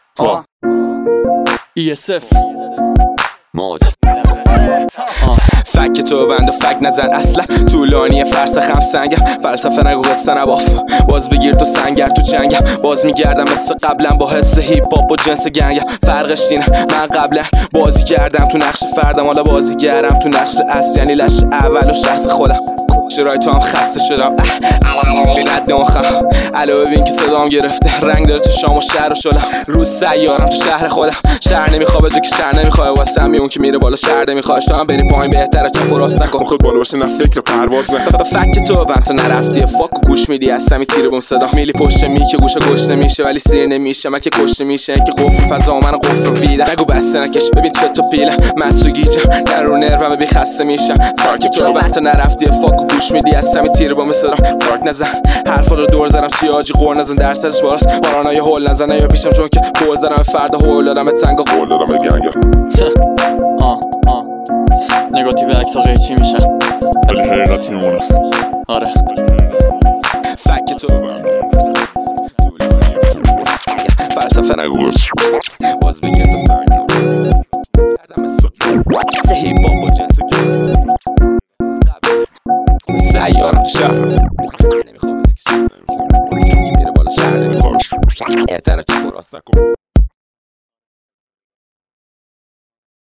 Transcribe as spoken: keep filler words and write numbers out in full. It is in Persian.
آه ای اس اف موج فک تو بند و فک نزن اصلا طولانیه فرسخم سنگم فلسفه نگو قصه نباف باز بگیر تو سنگر تو جنگم باز میگردم مثل قبلا با حس هیپ هاپ و جنس گنگم فرقش دینه من قبلا بازی کردم تو نقش فردم حالا بازی کردم تو نقش اصل یعنی لش اول و شخص خودم چرای تو هم خسته شدم این رد مخم علاوه بین که صدام گرفته رنگ داره تو شام و شهر و شلم روز سیارم تو شهر خودم شهر نمیخواه به جا که شهر نمیخواه واسه همی اون که میره بالا شهر نمیخواهش تو هم بری پایین بهتره چپ و راست نکن خود بالا باشه نه فکر پرواز نه فک تو بند تو نرفتی فاک و گوش میدی از سمی تیر بوم صدا میلی پشت می که گوشه گوش نمیشه ولی سیر نمیشه من که کشته میشه که قفل فضا من قفل بیدم نگو بسته نکش ببین چه تو پیله من سو گیجم در رو نرو بی خسته میشم فک تو بند تو نرفتی فاک و گوش میدی از سمی تیر بوم صدا فاک نزن حرفا رو دور زدم سیاجی قور نزن در سرش بالاست بارانای هول نزنه یا پیشم چون که قول زدم فردا هول دادم به تنگ و قول دادم به گنگ آه آه نگاتیو عکس ها قیچی میشن ولی حقیقت میمونه آره فک تو فلسفه نگو باز بگیر تو سنگ هیپ هاپ و جنس سیارم تو شهر